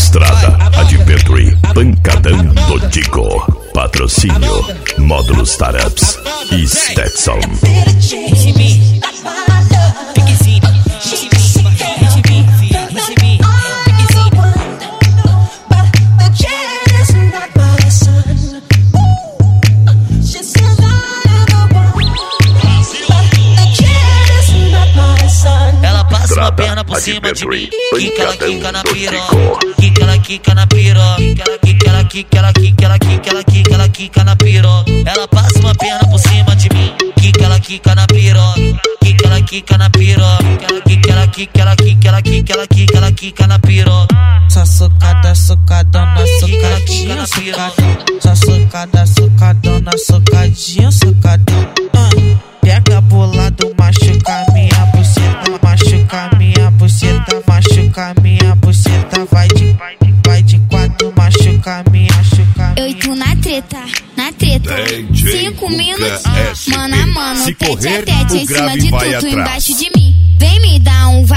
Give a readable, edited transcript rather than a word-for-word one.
Estrada Adventure, pancadão do Tico. Patrocínio Módulos Startups e Stetson. Ela passa uma perna por cima de mim, quica, ela quica na piroca, quica, ela quica na piroca, quica, ela quica, ela quica, ela quica, ela quica, ela quica na piroca. Ela passa uma perna por cima de mim, quica, ela quica na piroca, quica, ela quica na piroca, quica, ela quica, ela quica, ela quica, ela quica, ela quica na piroca. Só socada, socadona, socadinha, socadão. Só socada, socadona, socadinha, socadão. Pega bolado, machuca minha buceta, machuca minha buceta, machuca minha buceta. Vai de quatro, machuca minha, machuca minha. Eu e tu na treta, na treta. 5 minutos, mano a mano, Se tete correr, a tete o em cima grave de vai tu atrás. embaixo de mim. Vem me dar um